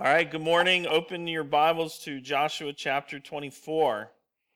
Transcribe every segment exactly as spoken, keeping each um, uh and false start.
All right, good morning. Open your Bibles to Joshua chapter twenty-four.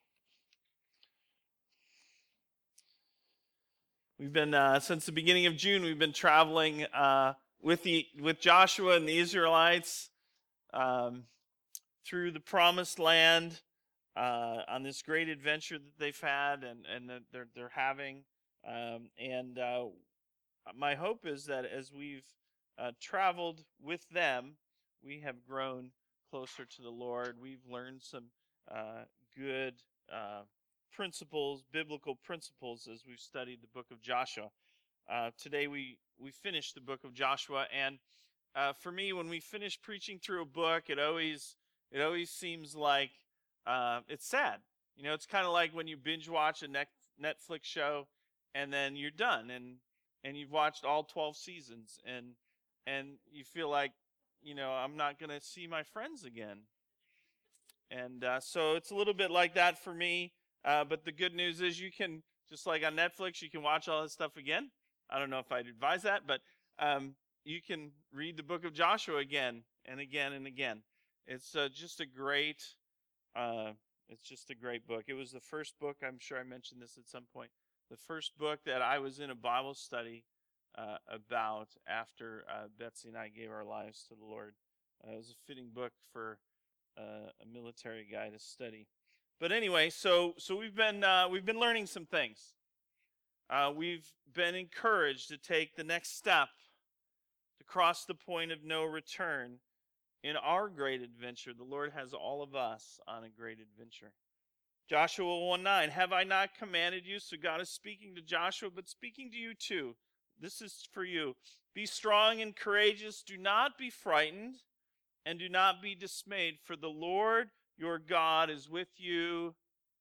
We've been, uh, since the beginning of June, we've been traveling uh, with the with Joshua and the Israelites um, through the Promised Land uh, on this great adventure that they've had and, and that they're, they're having. Um, and uh, my hope is that as we've uh, traveled with them, we have grown closer to the Lord. We've learned some uh, good uh, principles, biblical principles, as we've studied the book of Joshua. Uh, today we we finished the book of Joshua, and uh, for me, when we finish preaching through a book, it always it always seems like uh, it's sad. You know, it's kind of like when you binge watch a Netflix show, and then you're done, and and you've watched all twelve seasons, and and you feel like, you know, I'm not going to see my friends again. And uh, so it's a little bit like that for me. Uh, but the good news is you can, just like on Netflix, you can watch all this stuff again. I don't know if I'd advise that, but um, you can read the book of Joshua again and again and again. It's uh, just a great, uh, it's just a great book. It was the first book, I'm sure I mentioned this at some point, the first book that I was in a Bible study uh, about after uh, Betsy and I gave our lives to the Lord. Uh, it was a fitting book for uh, a military guy to study. But anyway, so so we've been uh, we've been learning some things. Uh, we've been encouraged to take the next step to cross the point of no return in our great adventure. The Lord has all of us on a great adventure. Joshua one nine, have I not commanded you? So God is speaking to Joshua, but speaking to you too. This is for you. Be strong and courageous. Do not be frightened and do not be dismayed, for the Lord your God is with you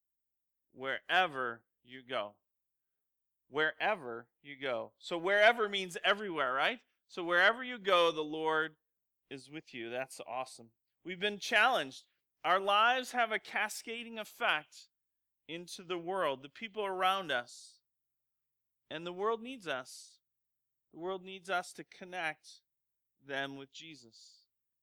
wherever you go. Wherever you go. So wherever means everywhere, right? So wherever you go, the Lord is with you. That's awesome. We've been challenged. Our lives have a cascading effect into the world, the people around us. And the world needs us. The world needs us to connect them with Jesus.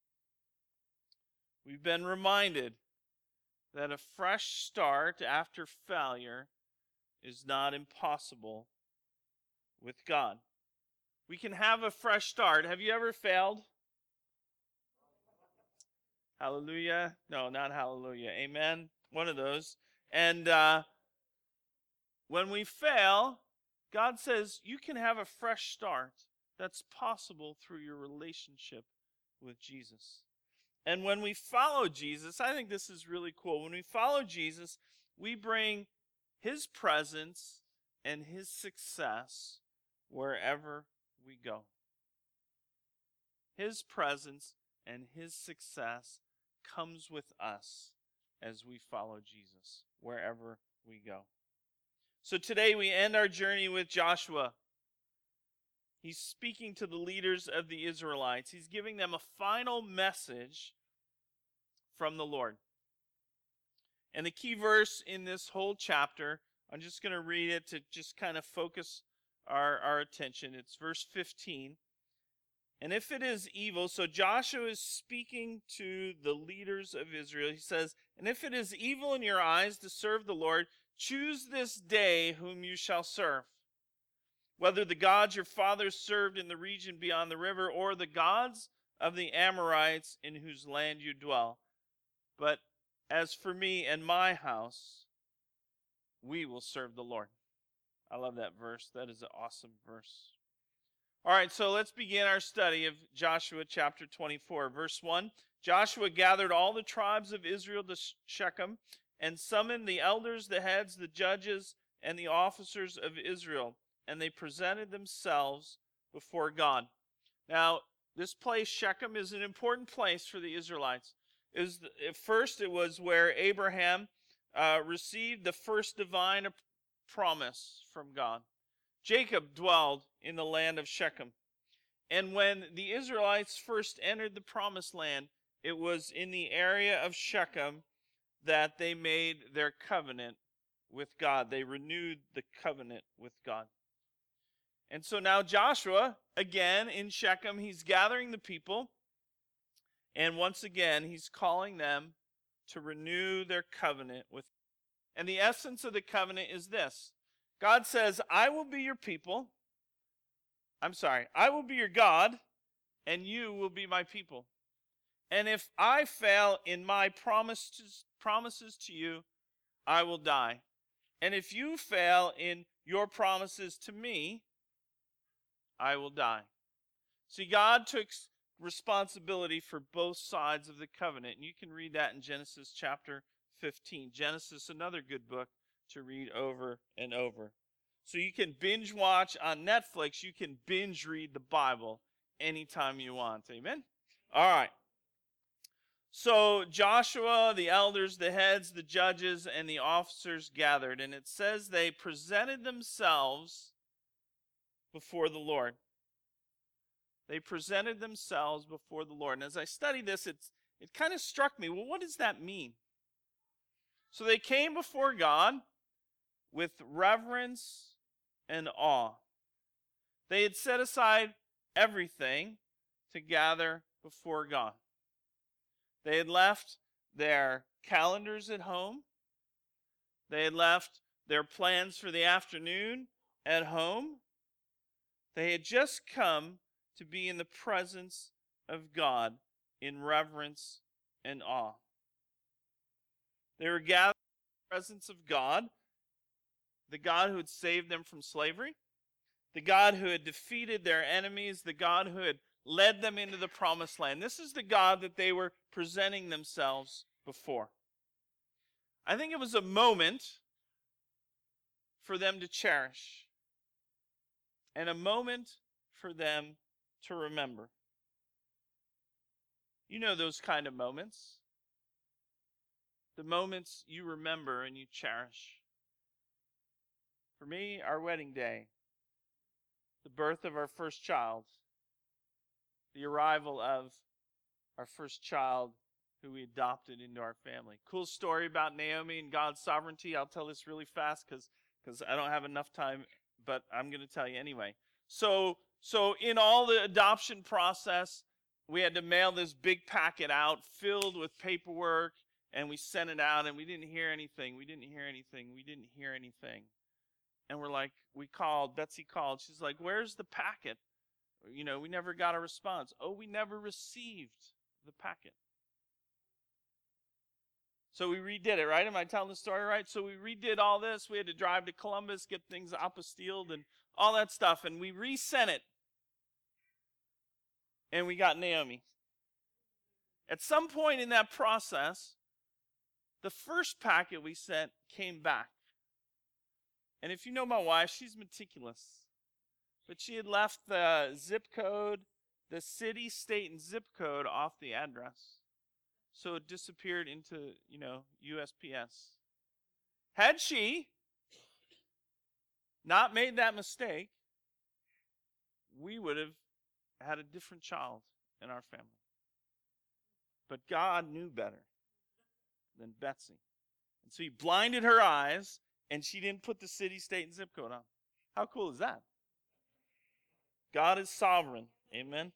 We've been reminded that a fresh start after failure is not impossible with God. We can have a fresh start. Have you ever failed? Hallelujah. No, not hallelujah. Amen. One of those. And uh, when we fail, God says you can have a fresh start. That's possible through your relationship with Jesus. And when we follow Jesus, I think this is really cool. When we follow Jesus, we bring his presence and his success wherever we go. His presence and his success comes with us as we follow Jesus wherever we go. So today we end our journey with Joshua. He's speaking to the leaders of the Israelites. He's giving them a final message from the Lord. And the key verse in this whole chapter, I'm just going to read it to just kind of focus our, our attention. It's verse fifteen. And if it is evil, so Joshua is speaking to the leaders of Israel. He says, and if it is evil in your eyes to serve the Lord, choose this day whom you shall serve. Whether the gods your fathers served in the region beyond the river, or the gods of the Amorites in whose land you dwell. But as for me and my house, we will serve the Lord. I love that verse. That is an awesome verse. All right, so let's begin our study of Joshua chapter twenty-four. Verse one, Joshua gathered all the tribes of Israel to Shechem and summoned the elders, the heads, the judges, and the officers of Israel, and they presented themselves before God. Now, this place, Shechem, is an important place for the Israelites. It was, at first, it was where Abraham uh, received the first divine promise from God. Jacob dwelled in the land of Shechem. And when the Israelites first entered the promised land, it was in the area of Shechem that they made their covenant with God. They renewed the covenant with God. And so now Joshua, again in Shechem, he's gathering the people. And once again, he's calling them to renew their covenant with him. And the essence of the covenant is this. God says, I will be your people. I'm sorry, I will be your God, and you will be my people. And if I fail in my promises, promises to you, I will die. And if you fail in your promises to me, I will die. See, God took responsibility for both sides of the covenant. And you can read that in Genesis chapter fifteen. Genesis, another good book to read over and over. So you can binge watch on Netflix. You can binge read the Bible anytime you want. Amen? All right. So Joshua, the elders, the heads, the judges, and the officers gathered. And it says they presented themselves before the Lord. They presented themselves before the Lord. And as I studied this, it's, it kind of struck me, well, what does that mean? So they came before God with reverence and awe. They had set aside everything to gather before God. They had left their calendars at home. They had left their plans for the afternoon at home. They had just come to be in the presence of God in reverence and awe. They were gathered in the presence of God, the God who had saved them from slavery, the God who had defeated their enemies, the God who had led them into the promised land. This is the God that they were presenting themselves before. I think it was a moment for them to cherish and a moment for them to remember. You know those kind of moments. The moments you remember and you cherish. For me, our wedding day, the birth of our first child, the arrival of our first child who we adopted into our family. Cool story about Naomi and God's sovereignty. I'll tell this really fast because because I don't have enough time, but I'm going to tell you anyway. So, so in all the adoption process, we had to mail this big packet out filled with paperwork, and we sent it out, and we didn't hear anything. We didn't hear anything. We didn't hear anything. And we're like, we called, Betsy called. She's like, where's the packet? You know, we never got a response. Oh, we never received the packet. So we redid it, right? Am I telling the story right? So we redid all this. We had to drive to Columbus, get things apostilled and all that stuff. And we resent it. And we got Naomi. At some point in that process, the first packet we sent came back. And if you know my wife, she's meticulous. But she had left the zip code, the city, state, and zip code off the address. So it disappeared into, you know, U S P S. Had she not made that mistake, we would have had a different child in our family. But God knew better than Betsy. And so he blinded her eyes, and she didn't put the city, state, and zip code on. How cool is that? God is sovereign. Amen.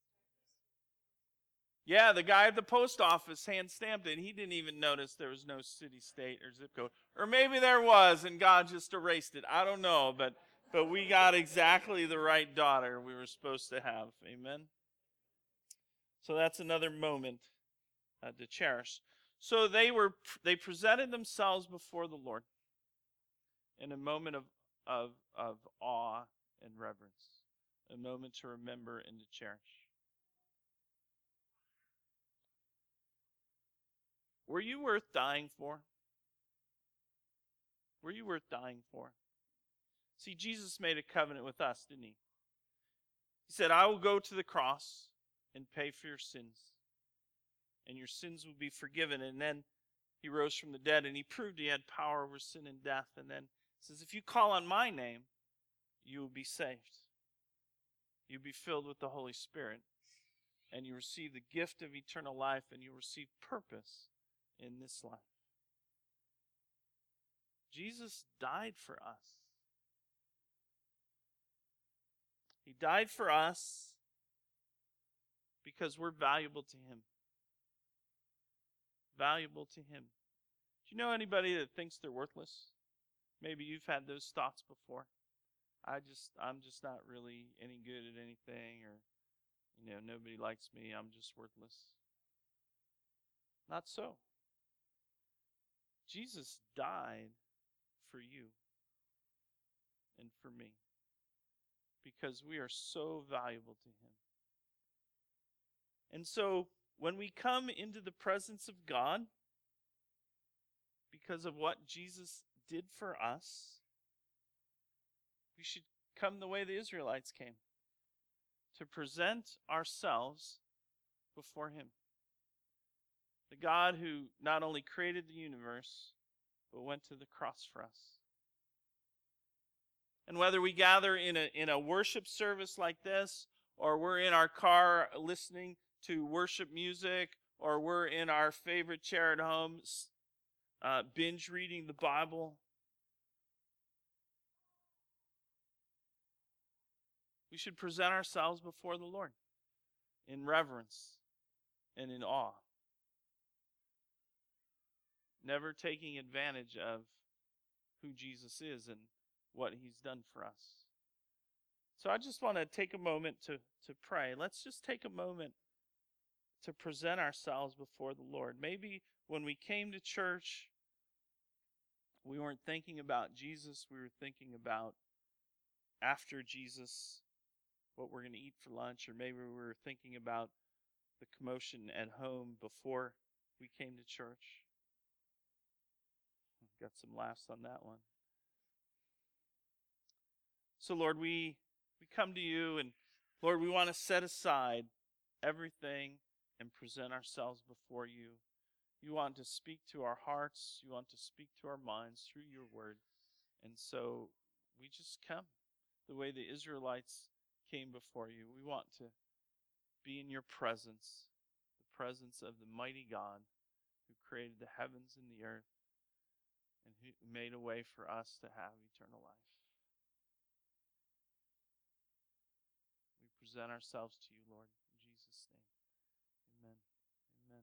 Yeah, the guy at the post office hand stamped it. He didn't even notice there was no city, state, or zip code. Or maybe there was, and God just erased it. I don't know, but but we got exactly the right daughter we were supposed to have. Amen. So that's another moment uh, to cherish. So they were they presented themselves before the Lord in a moment of of of awe and reverence, a moment to remember and to cherish. Were you worth dying for? Were you worth dying for? See, Jesus made a covenant with us, didn't he? He said, I will go to the cross and pay for your sins, and your sins will be forgiven. And then he rose from the dead, and he proved he had power over sin and death. And then he says, if you call on my name, you will be saved. You'll be filled with the Holy Spirit, and you receive the gift of eternal life, and you receive purpose in this life. Jesus died for us. He died for us because we're valuable to him. valuable to him. Do you know anybody that thinks they're worthless? Maybe you've had those thoughts before. I just, I'm just not really any good at anything, or, you know, nobody likes me. I'm just worthless. Not so. Jesus died for you and for me because we are so valuable to him. And so when we come into the presence of God, because of what Jesus did for us, we should come the way the Israelites came, to present ourselves before him. The God who not only created the universe, but went to the cross for us. And whether we gather in a, in a worship service like this, or we're in our car listening to worship music, or we're in our favorite chair at home, uh, binge reading the Bible, we should present ourselves before the Lord in reverence and in awe, never taking advantage of who Jesus is and what he's done for us. So I just want to take a moment to, to pray. Let's just take a moment to present ourselves before the Lord. Maybe when we came to church, we weren't thinking about Jesus. We were thinking about after Jesus, what we're going to eat for lunch, or maybe we were thinking about the commotion at home before we came to church. Got some laughs on that one. So Lord, we, we come to you, and Lord, we want to set aside everything and present ourselves before you. You want to speak to our hearts. You want to speak to our minds through your word. And so we just come the way the Israelites came before you. We want to be in your presence, the presence of the mighty God who created the heavens and the earth and who made a way for us to have eternal life. We present ourselves to you, Lord, in Jesus' name. Amen. Amen.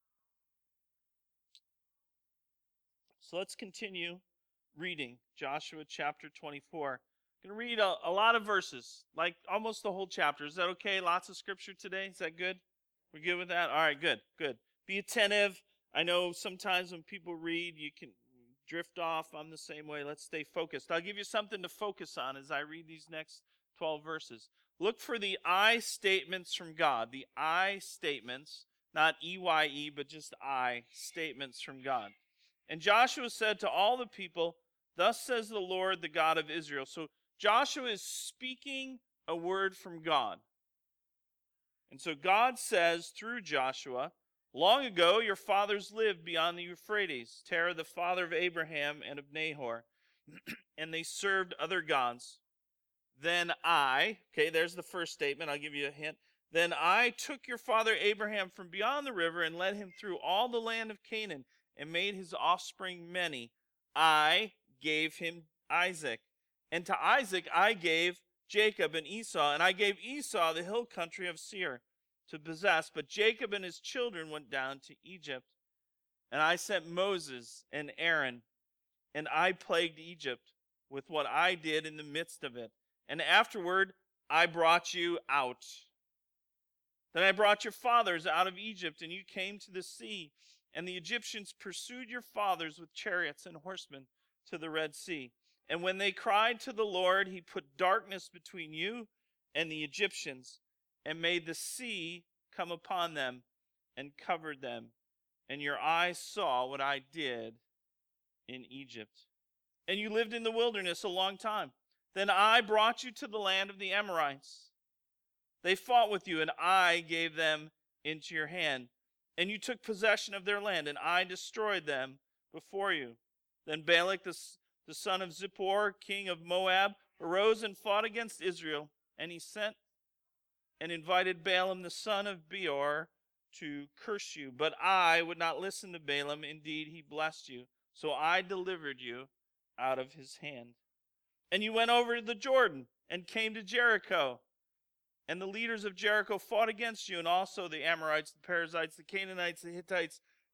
So let's continue reading Joshua chapter twenty-four. I'm going to read a, a lot of verses, like almost the whole chapter. Is that okay? Lots of scripture today? Is that good? We're good with that? All right, good, good. Be attentive. I know sometimes when people read, you can drift off. I'm the same way. Let's stay focused. I'll give you something to focus on as I read these next twelve verses. Look for the I statements from God. The I statements, not E Y E, but just I statements from God. And Joshua said to all the people, "Thus says the Lord, the God of Israel." So Joshua is speaking a word from God. And so God says through Joshua, "Long ago your fathers lived beyond the Euphrates, Terah the father of Abraham and of Nahor, and they served other gods. Then I," okay, there's the first statement, I'll give you a hint. "Then I took your father Abraham from beyond the river and led him through all the land of Canaan and made his offspring many. I gave him Isaac. And to Isaac I gave Jacob and Esau, and I gave Esau the hill country of Seir to possess. But Jacob and his children went down to Egypt. And I sent Moses and Aaron, and I plagued Egypt with what I did in the midst of it. And afterward I brought you out. Then I brought your fathers out of Egypt, and you came to the sea. And the Egyptians pursued your fathers with chariots and horsemen to the Red Sea. And when they cried to the Lord, he put darkness between you and the Egyptians, and made the sea come upon them and covered them. And your eyes saw what I did in Egypt. And you lived in the wilderness a long time. Then I brought you to the land of the Amorites. They fought with you, and I gave them into your hand. And you took possession of their land, and I destroyed them before you. Then Balak the, the son of Zippor, king of Moab, arose and fought against Israel. And he sent and invited Balaam the son of Beor to curse you. But I would not listen to Balaam. Indeed, he blessed you. So I delivered you out of his hand. And you went over the Jordan and came to Jericho. And the leaders of Jericho fought against you, and also the Amorites, the Perizzites, the Canaanites, the Hittites,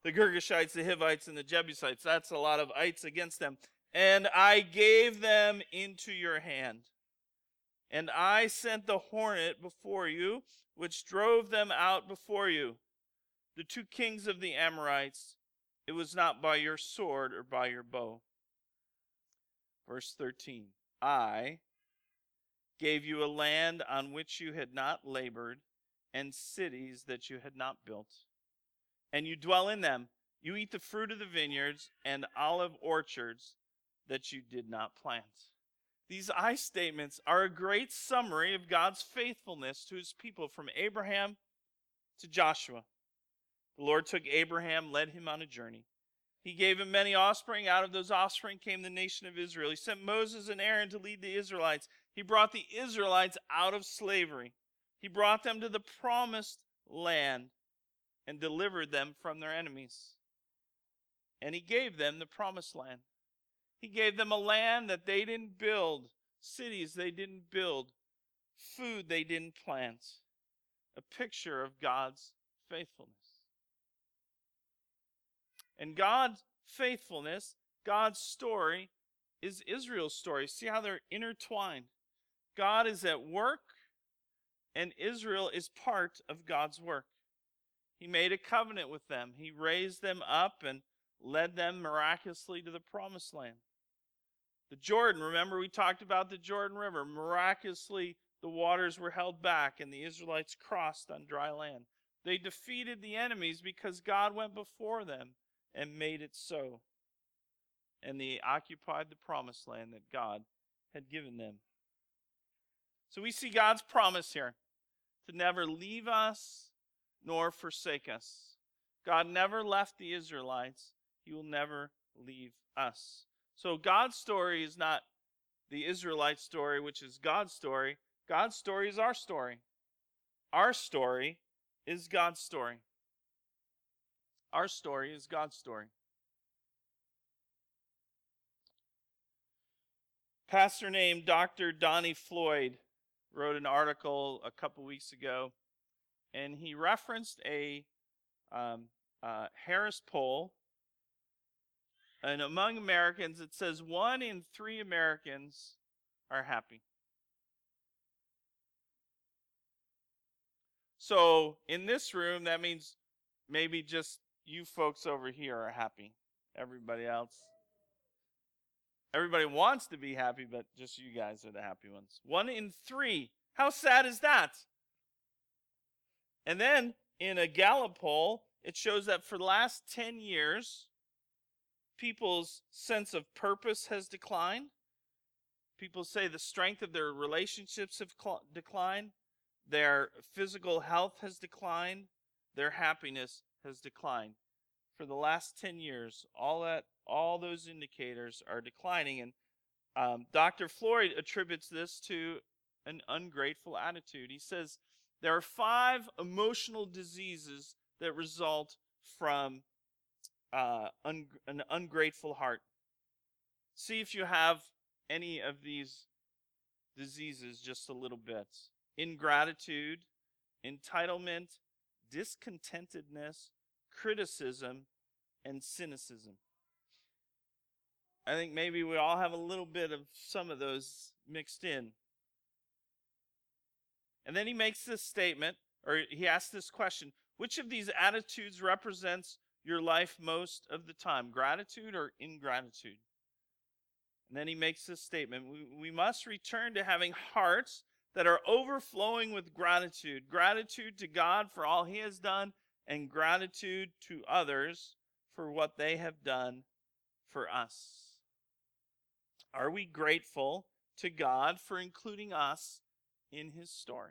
the Girgashites, the Hivites, and the Jebusites. That's a lot of ites against them. And I gave them into your hand. And I sent the hornet before you, which drove them out before you. The two kings of the Amorites, it was not by your sword or by your bow. Verse thirteen, I gave you a land on which you had not labored, and cities that you had not built. And you dwell in them. You eat the fruit of the vineyards and olive orchards that you did not plant. These I statements are a great summary of God's faithfulness to his people from Abraham to Joshua. The Lord took Abraham, led him on a journey. He gave him many offspring. Out of those offspring came the nation of Israel. He sent Moses and Aaron to lead the Israelites. He brought the Israelites out of slavery. He brought them to the promised land and delivered them from their enemies. And he gave them the promised land. He gave them a land that they didn't build, cities they didn't build, food they didn't plant. A picture of God's faithfulness. And God's faithfulness, God's story, is Israel's story. See how they're intertwined. God is at work, and Israel is part of God's work. He made a covenant with them. He raised them up and led them miraculously to the promised land. The Jordan, remember we talked about the Jordan River. Miraculously, the waters were held back, and the Israelites crossed on dry land. They defeated the enemies because God went before them and made it so. And they occupied the promised land that God had given them. So we see God's promise here to never leave us nor forsake us. God never left the Israelites. He will never leave us. So God's story is not the Israelite story, which is God's story. God's story is our story. Our story is God's story. Our story is God's story. Pastor named Doctor Donnie Floyd wrote an article a couple weeks ago, and he referenced a um, uh, Harris poll. And among Americans, it says one in three Americans are happy. So in this room, that means maybe just you folks over here are happy. Everybody else. Everybody wants to be happy, but just you guys are the happy ones. One in three. How sad is that? And then in a Gallup poll, it shows that for the last ten years, people's sense of purpose has declined. People say the strength of their relationships have cl- declined. Their physical health has declined. Their happiness has declined. For the last ten years, all that, all those indicators are declining. And um, Doctor Floyd attributes this to an ungrateful attitude. He says there are five emotional diseases that result from uh, un- an ungrateful heart. See if you have any of these diseases just a little bit. Ingratitude, entitlement, discontentedness, criticism, and cynicism. I think maybe we all have a little bit of some of those mixed in. And then he makes this statement, or he asks this question, which of these attitudes represents your life most of the time, gratitude or ingratitude? And then he makes this statement, we, we must return to having hearts that are overflowing with gratitude. Gratitude to God for all he has done, and gratitude to others for what they have done for us. Are we grateful to God for including us in his story?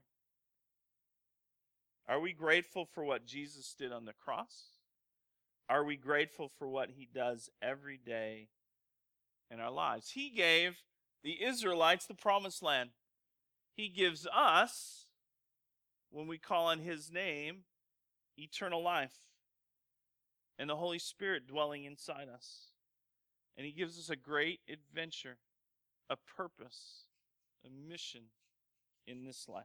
Are we grateful for what Jesus did on the cross? Are we grateful for what he does every day in our lives? He gave the Israelites the promised land. He gives us, when we call on his name, eternal life and the Holy Spirit dwelling inside us. And he gives us a great adventure, a purpose, a mission in this life.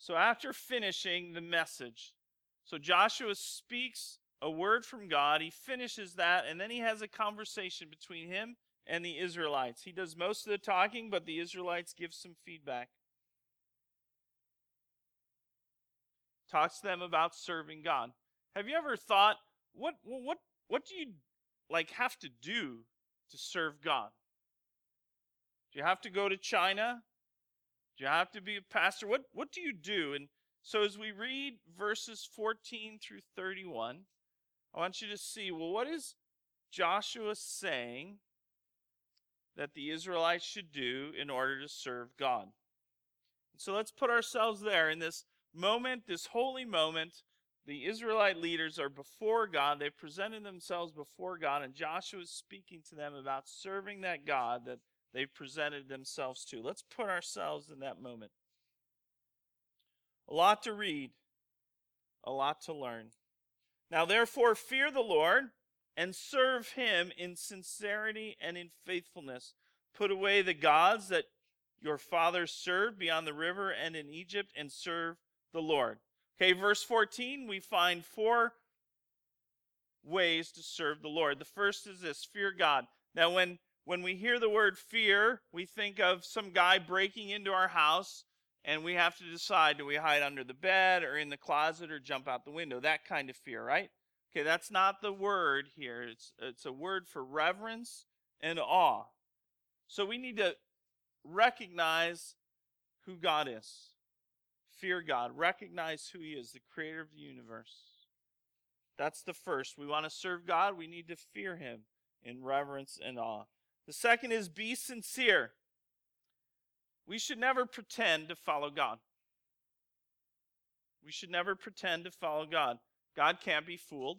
So after finishing the message, so Joshua speaks a word from God, he finishes that, and then he has a conversation between him and the Israelites. He does most of the talking, but the Israelites give some feedback. Talks to them about serving God. Have you ever thought, what what what do you like have to do to serve God? Do you have to go to China? Do you have to be a pastor? What what do you do? And so as we read verses fourteen through thirty-one, I want you to see, well, what is Joshua saying that the Israelites should do in order to serve God? And so let's put ourselves there in this moment, this holy moment. The Israelite leaders are before God. They've presented themselves before God, and Joshua is speaking to them about serving that God that they've presented themselves to. Let's put ourselves in that moment. A lot to read, a lot to learn. Now, therefore, fear the Lord and serve him in sincerity and in faithfulness. Put away the gods that your fathers served beyond the river and in Egypt, and serve the Lord. Okay, verse fourteen, we find four ways to serve the Lord. The first is this: fear God. Now, when, when we hear the word fear, we think of some guy breaking into our house, and we have to decide, do we hide under the bed or in the closet or jump out the window? That kind of fear, right? Okay, that's not the word here. It's, it's a word for reverence and awe. So we need to recognize who God is. Fear God. Recognize who he is, the creator of the universe. That's the first. We want to serve God. We need to fear him in reverence and awe. The second is be sincere. We should never pretend to follow God. We should never pretend to follow God. God can't be fooled.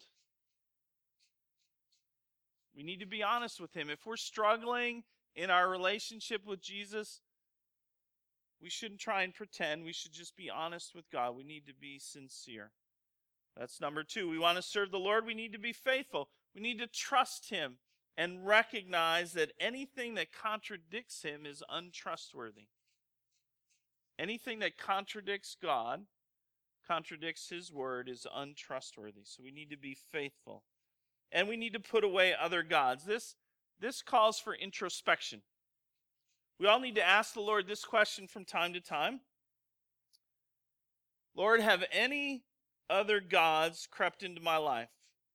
We need to be honest with him. If we're struggling in our relationship with Jesus, we shouldn't try and pretend. We should just be honest with God. We need to be sincere. That's number two. We want to serve the Lord. We need to be faithful. We need to trust him and recognize that anything that contradicts him is untrustworthy. Anything that contradicts God, contradicts his word, is untrustworthy. So we need to be faithful. And we need to put away other gods. This, this calls for introspection. We all need to ask the Lord this question from time to time. Lord, have any other gods crept into my life?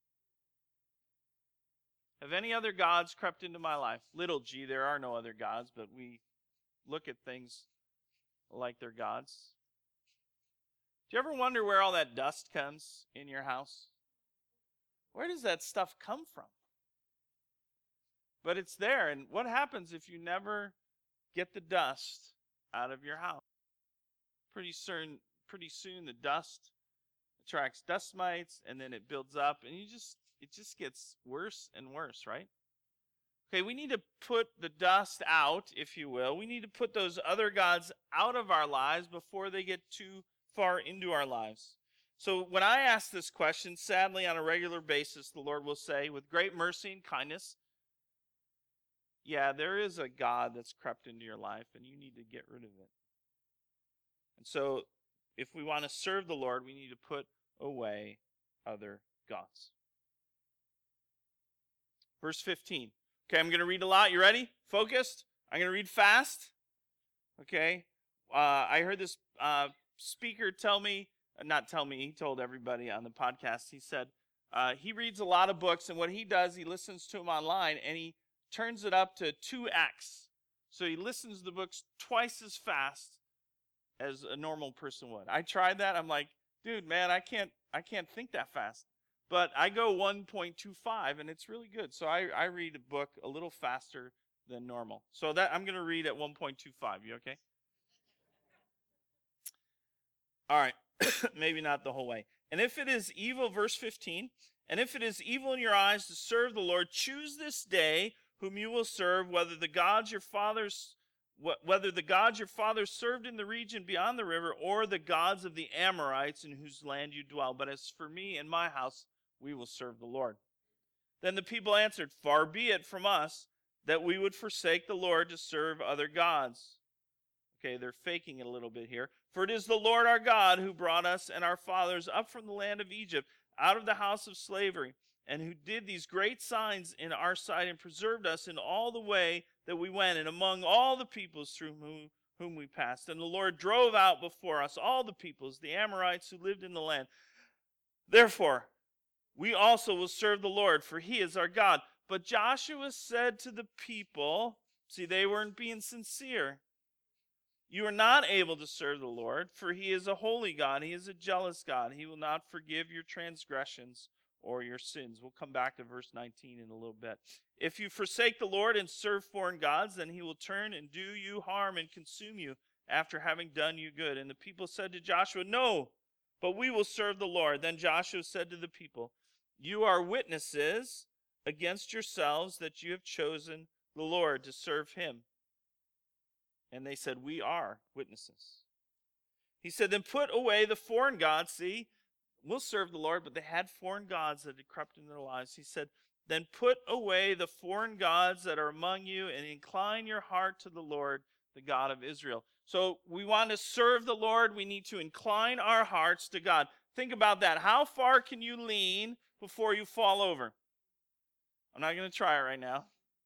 Have any other gods crept into my life? Little g, there are no other gods, but we look at things like they're gods. Do you ever wonder where all that dust comes in your house? Where does that stuff come from? But it's there, and what happens if you never get the dust out of your house? Pretty soon, pretty soon the dust attracts dust mites, and then it builds up, and you just it just gets worse and worse, right? Okay, we need to put the dust out, if you will. We need to put those other gods out of our lives before they get too far into our lives. So when I ask this question, sadly, on a regular basis, the Lord will say, with great mercy and kindness, yeah, there is a God that's crept into your life, and you need to get rid of it. And so if we want to serve the Lord, we need to put away other gods. Verse fifteen. Okay, I'm going to read a lot. You ready? Focused? I'm going to read fast. Okay. Uh, I heard this uh, speaker tell me, not tell me, he told everybody on the podcast, he said uh, he reads a lot of books, and what he does, he listens to them online, and he turns it up to two x. So he listens to the books twice as fast as a normal person would. I tried that. I'm like, dude, man, I can't I can't think that fast. But I go one point two five, and it's really good. So I, I read a book a little faster than normal. So that I'm going to read at one point two five. You okay? All right. Maybe not the whole way. And if it is evil, verse fifteen, and if it is evil in your eyes to serve the Lord, choose this day whom you will serve, whether the gods your fathers whether the gods your fathers served in the region beyond the river, or the gods of the Amorites in whose land you dwell. But as for me and my house, we will serve the Lord. Then the people answered, far be it from us that we would forsake the Lord to serve other gods. Okay, they're faking it a little bit here. For it is the Lord our God who brought us and our fathers up from the land of Egypt, out of the house of slavery, and who did these great signs in our sight and preserved us in all the way that we went and among all the peoples through whom, whom we passed. And the Lord drove out before us all the peoples, the Amorites who lived in the land. Therefore, we also will serve the Lord, for he is our God. But Joshua said to the people, see, they weren't being sincere. You are not able to serve the Lord, for he is a holy God. He is a jealous God. He will not forgive your transgressions or your sins. We'll come back to verse nineteen in a little bit. If you forsake the Lord and serve foreign gods, then he will turn and do you harm and consume you after having done you good. And the people said to Joshua, no, but we will serve the Lord. Then Joshua said to the people, you are witnesses against yourselves that you have chosen the Lord to serve him. And they said, we are witnesses. He said, then put away the foreign gods. See, we'll serve the Lord, but they had foreign gods that had crept into their lives. He said, then put away the foreign gods that are among you and incline your heart to the Lord, the God of Israel. So we want to serve the Lord. We need to incline our hearts to God. Think about that. How far can you lean before you fall over? I'm not going to try it right now.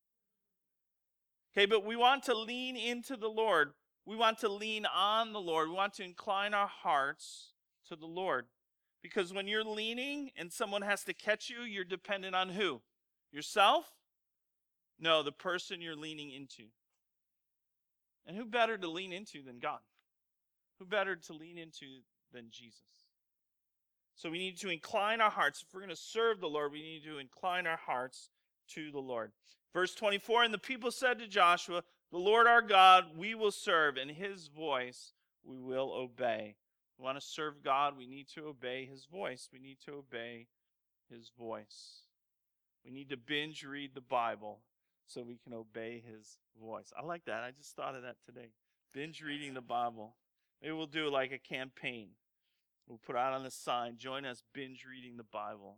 Okay, but we want to lean into the Lord. We want to lean on the Lord. We want to incline our hearts to the Lord. Because when you're leaning and someone has to catch you, you're dependent on who? Yourself? No, the person you're leaning into. And who better to lean into than God? Who better to lean into than Jesus? So we need to incline our hearts. If we're going to serve the Lord, we need to incline our hearts to the Lord. Verse twenty-four, and the people said to Joshua, the Lord our God we will serve, and his voice we will obey. We want to serve God, we need to obey his voice. We need to obey his voice. We need to binge read the Bible so we can obey his voice. I like that. I just thought of that today. Binge reading the Bible. Maybe we'll do like a campaign. We'll put out on the sign, join us binge reading the Bible.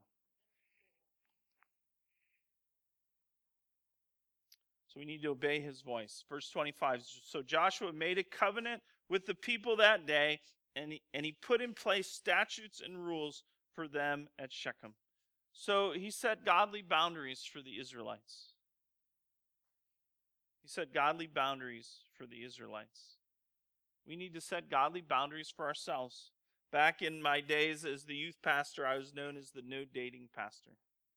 So we need to obey his voice. Verse twenty-five, so Joshua made a covenant with the people that day, and he, and he put in place statutes and rules for them at Shechem. So he set godly boundaries for the Israelites. He set godly boundaries for the Israelites. We need to set godly boundaries for ourselves. Back in my days as the youth pastor, I was known as the no dating pastor.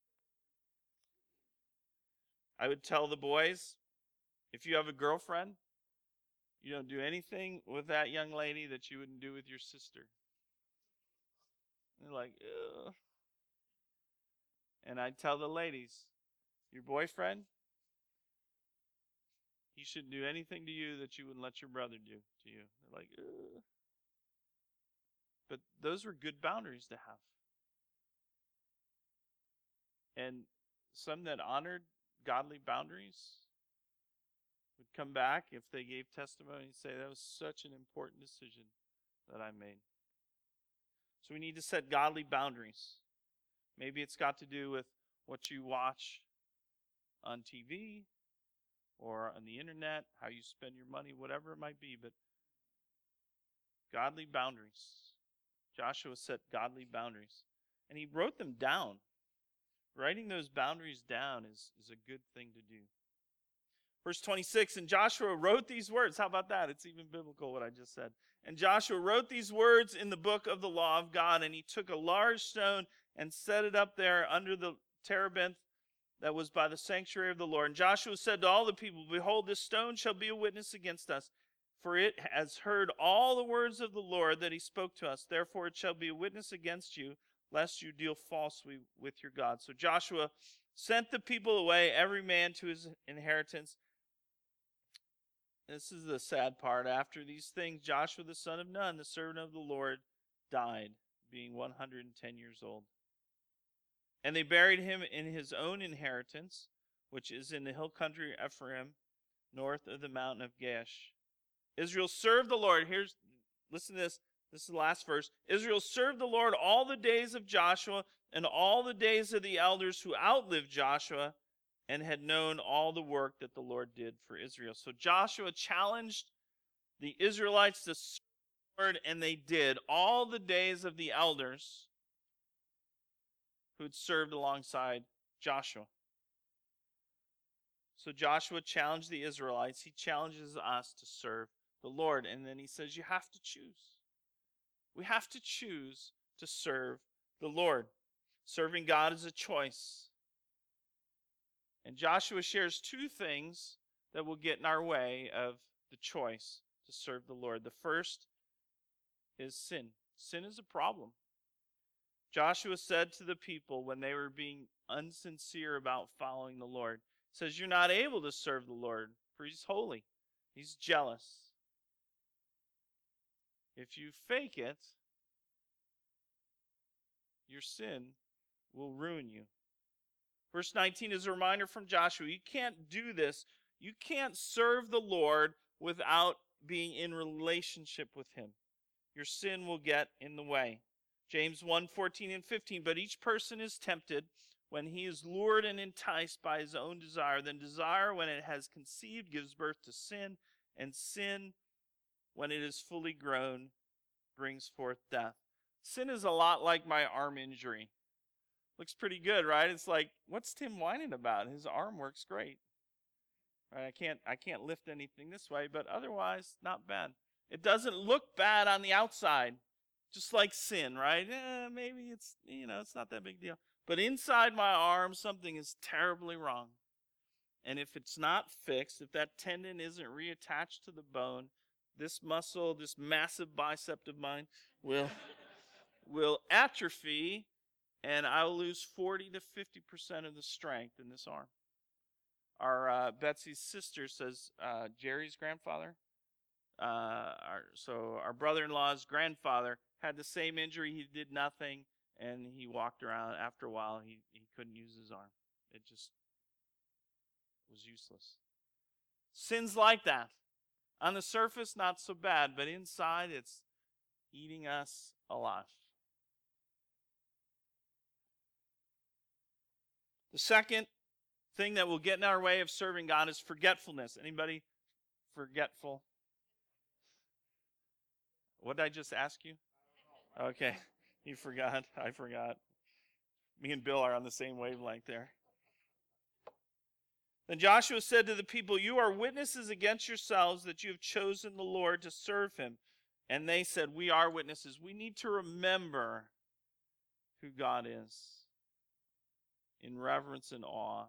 I would tell the boys, if you have a girlfriend, you don't do anything with that young lady that you wouldn't do with your sister. And they're like, ugh. And I'd tell the ladies, your boyfriend, he shouldn't do anything to you that you wouldn't let your brother do to you. They're like, ugh. But those were good boundaries to have. And some that honored godly boundaries would come back if they gave testimony and say, that was such an important decision that I made. So we need to set godly boundaries. Maybe it's got to do with what you watch on T V or on the internet, how you spend your money, whatever it might be, but godly boundaries. Joshua set godly boundaries, and he wrote them down. Writing those boundaries down is, is a good thing to do. Verse twenty-six, and Joshua wrote these words. How about that? It's even biblical what I just said. And Joshua wrote these words in the book of the law of God, and he took a large stone and set it up there under the terebinth that was by the sanctuary of the Lord. And Joshua said to all the people, behold, this stone shall be a witness against us, for it has heard all the words of the Lord that he spoke to us. Therefore it shall be a witness against you, lest you deal falsely with your God. So Joshua sent the people away, every man to his inheritance. This is the sad part. After these things, Joshua the son of Nun, the servant of the Lord, died, being one hundred ten years old. And they buried him in his own inheritance, which is in the hill country of Ephraim, north of the mountain of Gaash. Israel served the Lord. Here's, listen to this. This is the last verse. Israel served the Lord all the days of Joshua and all the days of the elders who outlived Joshua and had known all the work that the Lord did for Israel. So Joshua challenged the Israelites to serve Lord, and they did all the days of the elders who had served alongside Joshua. So Joshua challenged the Israelites. He challenges us to serve the Lord. And then he says, you have to choose. We have to choose to serve the Lord. Serving God is a choice. And Joshua shares two things that will get in our way of the choice to serve the Lord. The first is sin. Sin is a problem. Joshua said to the people when they were being unsincere about following the Lord, says, you're not able to serve the Lord, for he's holy. He's jealous. If you fake it, your sin will ruin you. Verse nineteen is a reminder from Joshua. You can't do this. You can't serve the Lord without being in relationship with him. Your sin will get in the way. James one, fourteen and fifteen, but each person is tempted when he is lured and enticed by his own desire. Then desire, when it has conceived, gives birth to sin, and sin, when it is fully grown, brings forth death. Sin is a lot like my arm injury. Looks pretty good, right? It's like, what's Tim whining about? His arm works great. Right? I can't I can't lift anything this way, but otherwise, not bad. It doesn't look bad on the outside, just like sin, right? Eh, maybe it's, you know, it's not that big deal. But inside my arm, something is terribly wrong. And if it's not fixed, if that tendon isn't reattached to the bone, this muscle, this massive bicep of mine will, will atrophy, and I'll lose forty to fifty percent of the strength in this arm. Our uh, Betsy's sister says uh, Jerry's grandfather, uh, our, so our brother-in-law's grandfather had the same injury. He did nothing, and he walked around. After a while, he, he couldn't use his arm. It just was useless. Sin's like that. On the surface, not so bad, but inside, it's eating us alive. The second thing that will get in our way of serving God is forgetfulness. Anybody forgetful? What did I just ask you? Okay, you forgot. I forgot. Me and Bill are on the same wavelength there. Then Joshua said to the people, you are witnesses against yourselves that you have chosen the Lord to serve him. And they said, we are witnesses. We need to remember who God is in reverence and awe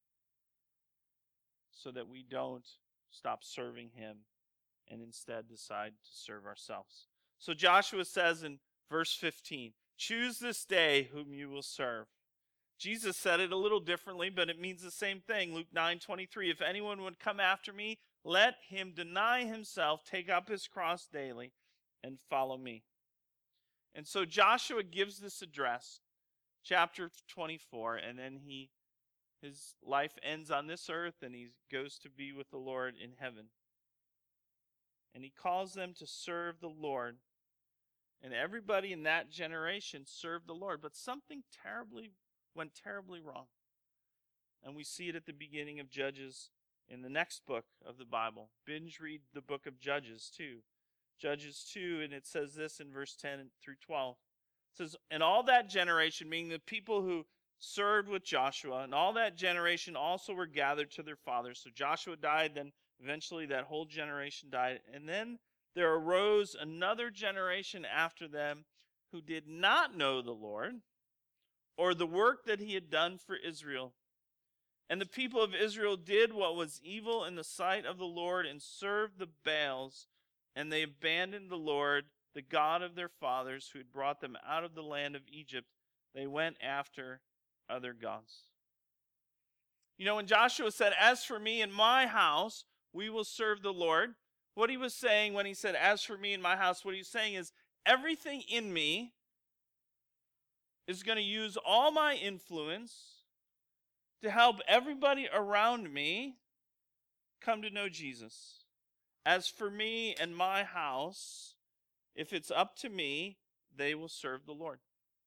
so that we don't stop serving him and instead decide to serve ourselves. So Joshua says in verse fifteen, choose this day whom you will serve. Jesus said it a little differently, but it means the same thing. Luke nine twenty-three, if anyone would come after me, let him deny himself, take up his cross daily, and follow me. And so Joshua gives this address, chapter twenty-four, and then he his life ends on this earth, and he goes to be with the Lord in heaven. And he calls them to serve the Lord. And everybody in that generation served the Lord, but something terribly went terribly wrong. And we see it at the beginning of Judges in the next book of the Bible. Binge read the book of Judges too. Judges two, and it says this in verse ten through twelve. It says, and all that generation, meaning the people who served with Joshua, and all that generation also were gathered to their fathers. So Joshua died, then eventually that whole generation died. And then there arose another generation after them who did not know the Lord or the work that he had done for Israel. And the people of Israel did what was evil in the sight of the Lord and served the Baals, and they abandoned the Lord, the God of their fathers, who had brought them out of the land of Egypt. They went after other gods. You know, when Joshua said, as for me and my house, we will serve the Lord, what he was saying when he said, as for me and my house, what he's saying is, everything in me is going to use all my influence to help everybody around me come to know Jesus. As for me and my house, if it's up to me, they will serve the Lord.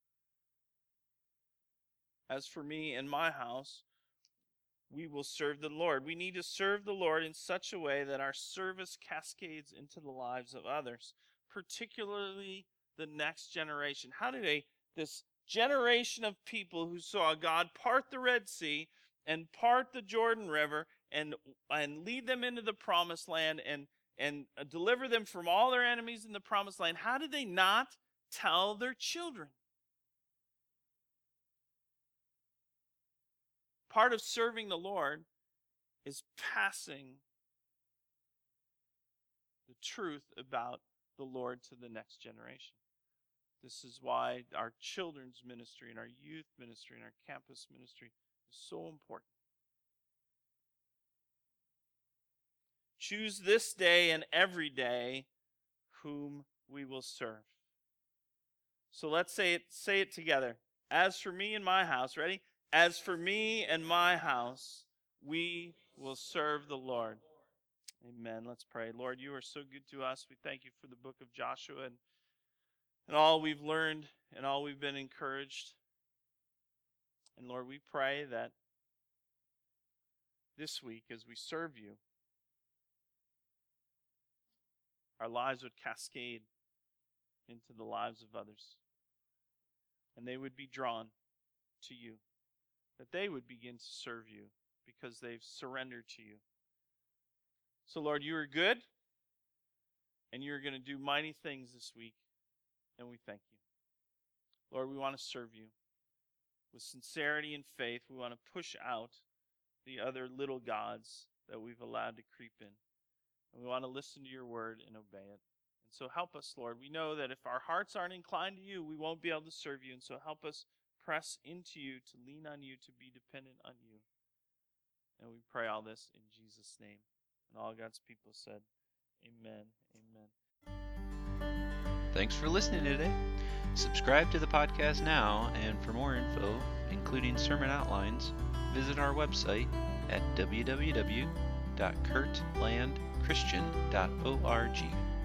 As for me and my house, we will serve the Lord. We need to serve the Lord in such a way that our service cascades into the lives of others. particularly the next generation? How did a this generation of people who saw God part the Red Sea and part the Jordan River and and lead them into the promised land and and deliver them from all their enemies in the promised land, how did they not tell their children? Part of serving the Lord is passing the truth about the Lord to the next generation. This is why our children's ministry and our youth ministry and our campus ministry is so important. Choose this day and every day whom we will serve. So let's say it, say it together. As for me and my house, ready? As for me and my house, we will serve the Lord. Amen. Let's pray. Lord, you are so good to us. We thank you for the book of Joshua and, and all we've learned and all we've been encouraged. And Lord, we pray that this week as we serve you, our lives would cascade into the lives of others. And they would be drawn to you. That they would begin to serve you because they've surrendered to you. So Lord, you are good. And you're going to do mighty things this week. And we thank you. Lord, we want to serve you. With sincerity and faith, we want to push out the other little gods that we've allowed to creep in. And we want to listen to your word and obey it. And so help us, Lord. We know that if our hearts aren't inclined to you, we won't be able to serve you. And so help us press into you, to lean on you, to be dependent on you. And we pray all this in Jesus' name. And all God's people said, amen, amen. Thanks for listening today. Subscribe to the podcast now, and for more info, including sermon outlines, visit our website at w w w dot kurt land christian dot org.